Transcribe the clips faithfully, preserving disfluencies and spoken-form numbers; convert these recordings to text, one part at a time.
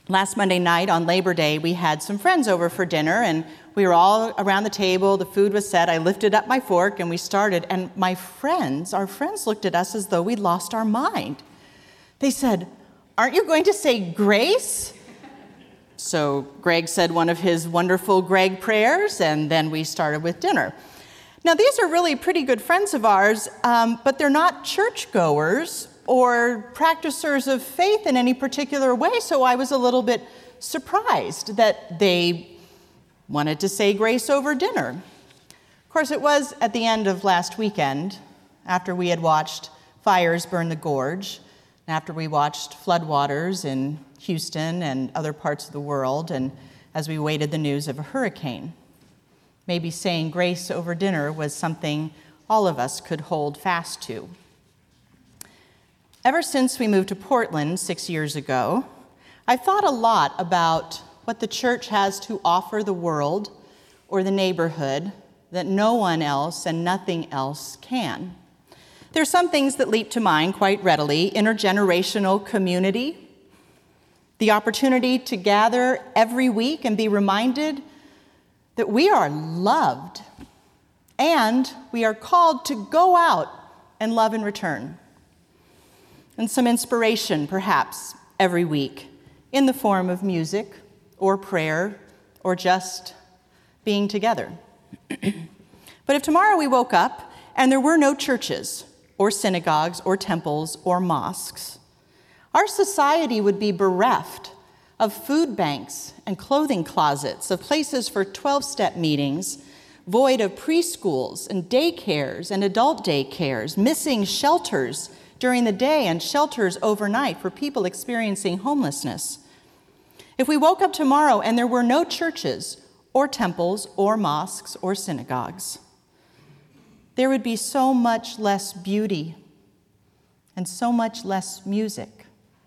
Last Monday night on Labor Day, we had some friends over for dinner, and we were all around the table. The food was set. I lifted up my fork, and we started. And my friends, our friends looked at us as though we'd lost our mind. They said, "Aren't you going to say grace?" So Greg said one of his wonderful Greg prayers, and then we started with dinner. Now, these are really pretty good friends of ours, um, but they're not churchgoers or practicers of faith in any particular way, so I was a little bit surprised that they wanted to say grace over dinner. Of course, it was at the end of last weekend, after we had watched fires burn the gorge, and after we watched floodwaters in Houston and other parts of the world, and as we waited the news of a hurricane. Maybe saying grace over dinner was something all of us could hold fast to. Ever since we moved to Portland six years ago, I've thought a lot about what the church has to offer the world or the neighborhood that no one else and nothing else can. There are some things that leap to mind quite readily: intergenerational community, the opportunity to gather every week and be reminded that we are loved and we are called to go out and love in return. And some inspiration, perhaps, every week in the form of music or prayer or just being together. But if tomorrow we woke up and there were no churches or synagogues or temples or mosques, our society would be bereft of food banks and clothing closets, of places for twelve-step meetings, void of preschools and daycares and adult daycares, missing shelters during the day and shelters overnight for people experiencing homelessness. If we woke up tomorrow and there were no churches or temples or mosques or synagogues, there would be so much less beauty and so much less music.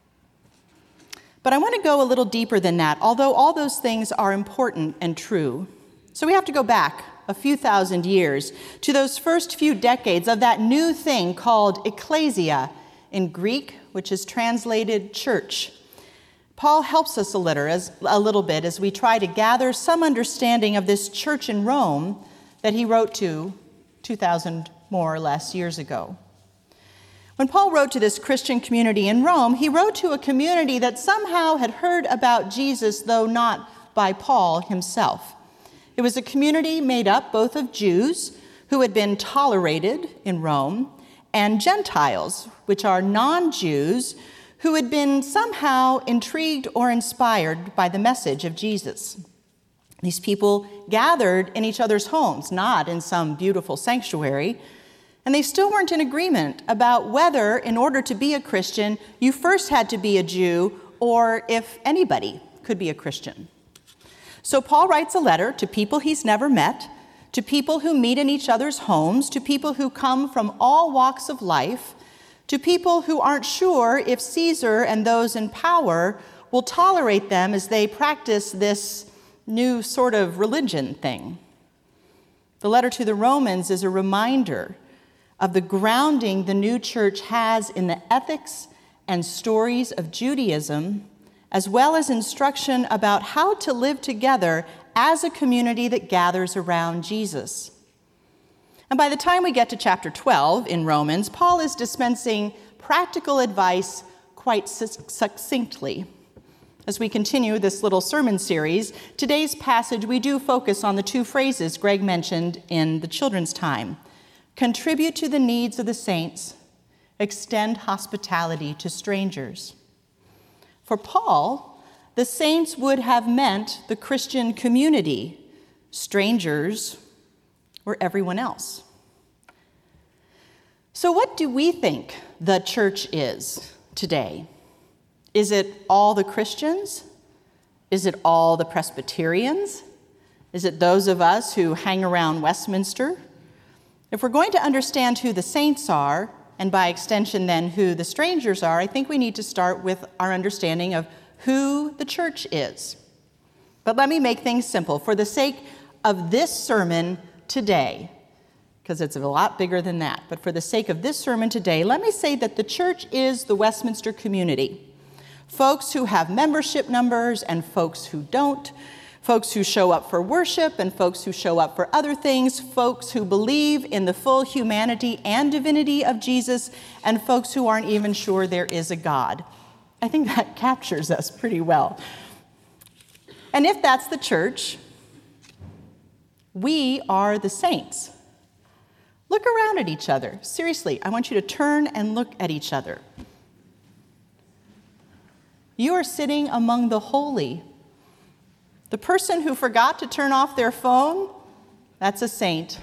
But I want to go a little deeper than that, although all those things are important and true. So we have to go back a few thousand years to those first few decades of that new thing called ecclesia in Greek, which is translated church. Paul helps us a little, as, a little bit as we try to gather some understanding of this church in Rome that he wrote to two thousand more or less years ago. When Paul wrote to this Christian community in Rome, he wrote to a community that somehow had heard about Jesus, though not by Paul himself. It was a community made up both of Jews, who had been tolerated in Rome, and Gentiles, which are non-Jews, who had been somehow intrigued or inspired by the message of Jesus. These people gathered in each other's homes, not in some beautiful sanctuary, and they still weren't in agreement about whether, in order to be a Christian, you first had to be a Jew, or if anybody could be a Christian. So Paul writes a letter to people he's never met, to people who meet in each other's homes, to people who come from all walks of life, to people who aren't sure if Caesar and those in power will tolerate them as they practice this new sort of religion thing. The letter to the Romans is a reminder of the grounding the new church has in the ethics and stories of Judaism, as well as instruction about how to live together as a community that gathers around Jesus. And by the time we get to chapter twelve in Romans, Paul is dispensing practical advice quite succinctly. As we continue this little sermon series, today's passage, we do focus on the two phrases Greg mentioned in the children's time: contribute to the needs of the saints, extend hospitality to strangers. For Paul, the saints would have meant the Christian community. Strangers were everyone else. So what do we think the church is today? Is it all the Christians? Is it all the Presbyterians? Is it those of us who hang around Westminster? If we're going to understand who the saints are, and by extension then who the strangers are, I think we need to start with our understanding of who the church is. But let me make things simple for the sake of this sermon today, because it's a lot bigger than that. But for the sake of this sermon today, let me say that the church is the Westminster community. Folks who have membership numbers and folks who don't, folks who show up for worship and folks who show up for other things, folks who believe in the full humanity and divinity of Jesus, and folks who aren't even sure there is a God. I think that captures us pretty well. And if that's the church, we are the saints. Look around at each other. Seriously, I want you to turn and look at each other. You are sitting among the holy. The person who forgot to turn off their phone, that's a saint.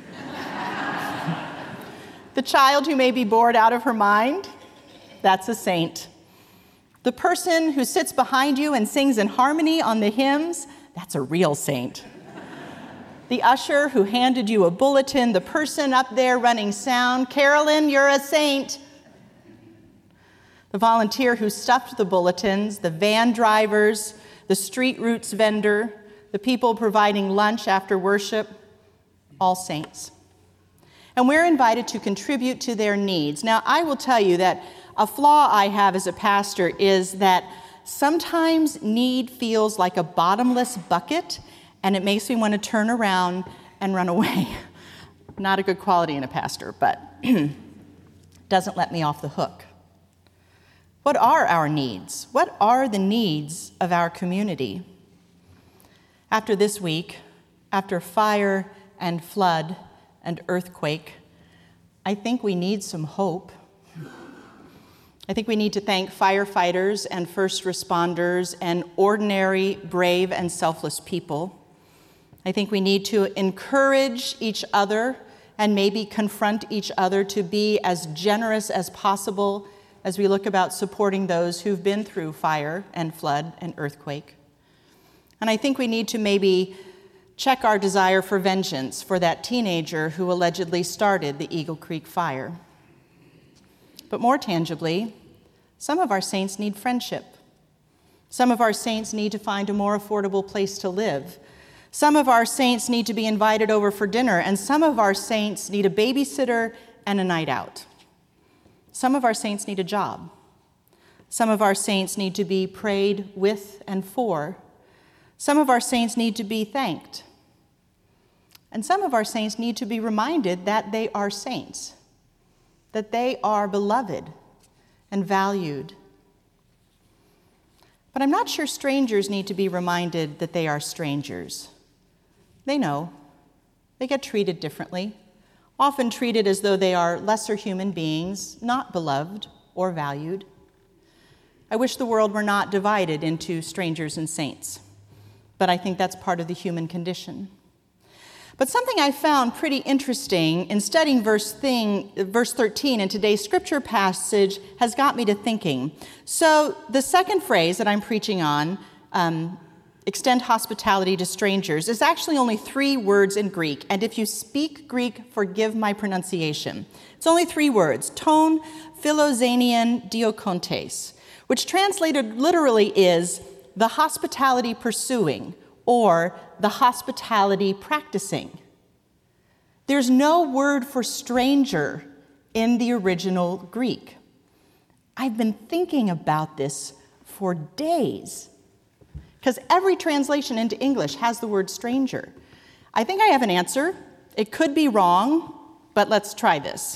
The child who may be bored out of her mind, that's a saint. The person who sits behind you and sings in harmony on the hymns, that's a real saint. The usher who handed you a bulletin, the person up there running sound, Carolyn, you're a saint. The volunteer who stuffed the bulletins, the van drivers, the street roots vendor, the people providing lunch after worship, all saints. And we're invited to contribute to their needs. Now, I will tell you that a flaw I have as a pastor is that sometimes need feels like a bottomless bucket, and it makes me want to turn around and run away. Not a good quality in a pastor, but doesn't let me off the hook. What are our needs? What are the needs of our community? After this week, after fire and flood and earthquake, I think we need some hope. I think we need to thank firefighters and first responders and ordinary, brave, and selfless people. I think we need to encourage each other and maybe confront each other to be as generous as possible as we look about supporting those who've been through fire and flood and earthquake. And I think we need to maybe check our desire for vengeance for that teenager who allegedly started the Eagle Creek fire. But more tangibly, some of our saints need friendship. Some of our saints need to find a more affordable place to live. Some of our saints need to be invited over for dinner, and some of our saints need a babysitter and a night out. Some of our saints need a job. Some of our saints need to be prayed with and for. Some of our saints need to be thanked. And some of our saints need to be reminded that they are saints, that they are beloved and valued. But I'm not sure strangers need to be reminded that they are strangers. They know. They get treated differently, often treated as though they are lesser human beings, not beloved or valued. I wish the world were not divided into strangers and saints, but I think that's part of the human condition. But something I found pretty interesting in studying verse, thing, verse thirteen in today's scripture passage has got me to thinking. So the second phrase that I'm preaching on, um, extend hospitality to strangers, is actually only three words in Greek. And if you speak Greek, forgive my pronunciation. It's only three words, ton philoxenian diakontes, which translated literally is the hospitality pursuing, or the hospitality practicing. There's no word for stranger in the original Greek. I've been thinking about this for days, because every translation into English has the word stranger. I think I have an answer. It could be wrong, but let's try this.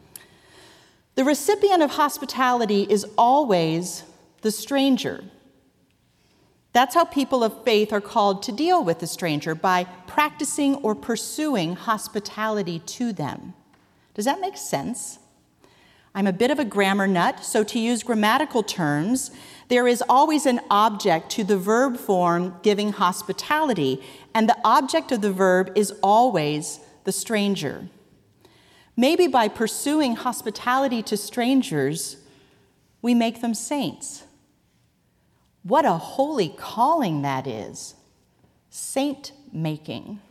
The recipient of hospitality is always the stranger. That's how people of faith are called to deal with the stranger, by practicing or pursuing hospitality to them. Does that make sense? I'm a bit of a grammar nut, so to use grammatical terms, there is always an object to the verb form giving hospitality, and the object of the verb is always the stranger. Maybe by pursuing hospitality to strangers, we make them saints. What a holy calling that is, saint-making.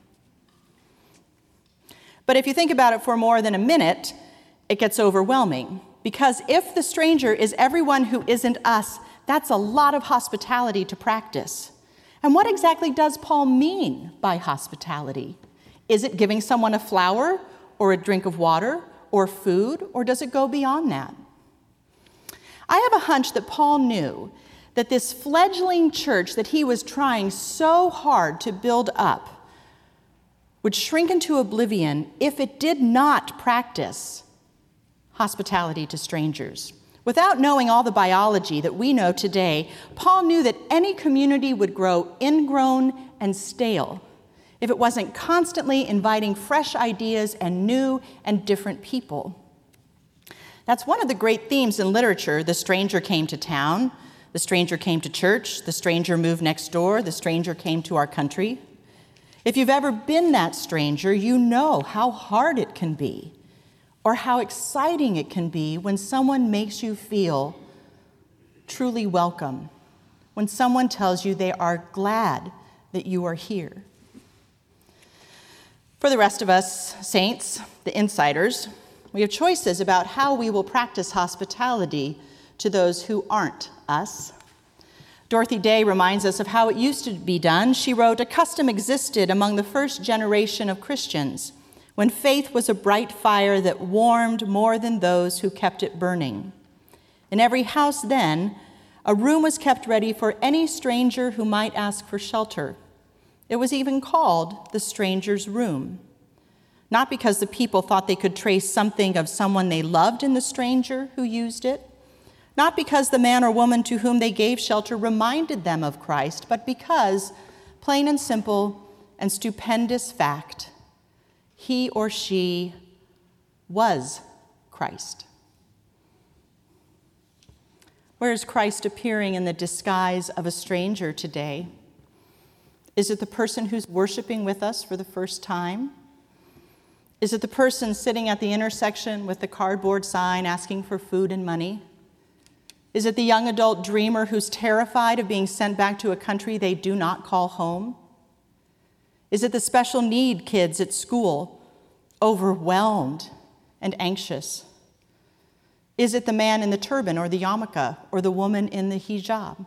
But if you think about it for more than a minute, it gets overwhelming. Because if the stranger is everyone who isn't us, that's a lot of hospitality to practice. And what exactly does Paul mean by hospitality? Is it giving someone a flower, or a drink of water, or food, or does it go beyond that? I have a hunch that Paul knew that this fledgling church that he was trying so hard to build up would shrink into oblivion if it did not practice hospitality to strangers. Without knowing all the biology that we know today, Paul knew that any community would grow ingrown and stale if it wasn't constantly inviting fresh ideas and new and different people. That's one of the great themes in literature. The stranger came to town, the stranger came to church, the stranger moved next door, the stranger came to our country. If you've ever been that stranger, you know how hard it can be, or how exciting it can be when someone makes you feel truly welcome, when someone tells you they are glad that you are here. For the rest of us saints, the insiders, we have choices about how we will practice hospitality to those who aren't us. Dorothy Day reminds us of how it used to be done. She wrote, "A custom existed among the first generation of Christians, when faith was a bright fire that warmed more than those who kept it burning. In every house then, a room was kept ready for any stranger who might ask for shelter. It was even called the stranger's room. Not because the people thought they could trace something of someone they loved in the stranger who used it, not because the man or woman to whom they gave shelter reminded them of Christ, but because, plain and simple and stupendous fact, he or she was Christ." Where is Christ appearing in the disguise of a stranger today? Is it the person who's worshiping with us for the first time? Is it the person sitting at the intersection with the cardboard sign asking for food and money? Is it the young adult dreamer who's terrified of being sent back to a country they do not call home? Is it the special need kids at school, overwhelmed and anxious? Is it the man in the turban or the yarmulke or the woman in the hijab?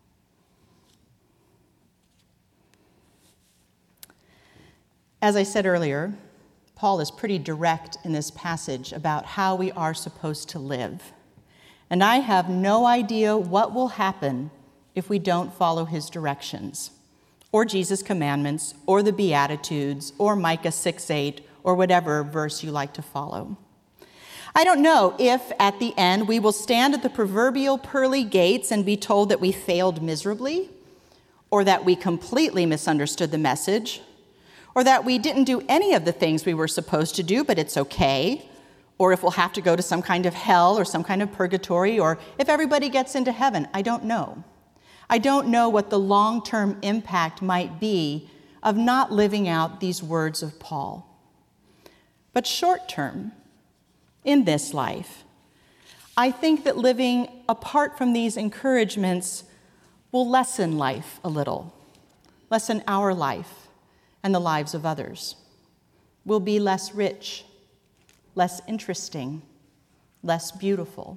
As I said earlier, Paul is pretty direct in this passage about how we are supposed to live. And I have no idea what will happen if we don't follow his directions, or Jesus' commandments, or the Beatitudes, or Micah six eight, or whatever verse you like to follow. I don't know if at the end we will stand at the proverbial pearly gates and be told that we failed miserably, or that we completely misunderstood the message, or that we didn't do any of the things we were supposed to do, but it's okay, or if we'll have to go to some kind of hell or some kind of purgatory, or if everybody gets into heaven. I don't know. I don't know what the long-term impact might be of not living out these words of Paul. But short-term, in this life, I think that living apart from these encouragements will lessen life a little, lessen our life and the lives of others. We'll be less rich, less interesting, less beautiful.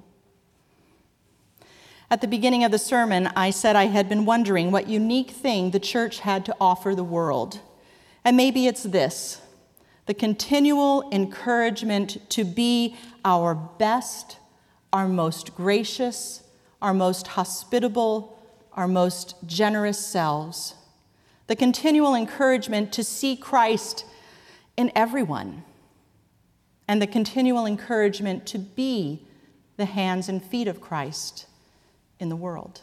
At the beginning of the sermon, I said I had been wondering what unique thing the church had to offer the world. And maybe it's this: the continual encouragement to be our best, our most gracious, our most hospitable, our most generous selves. The continual encouragement to see Christ in everyone. And the continual encouragement to be the hands and feet of Christ in the world.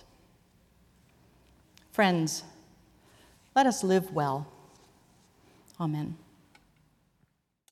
Friends, let us live well. Amen.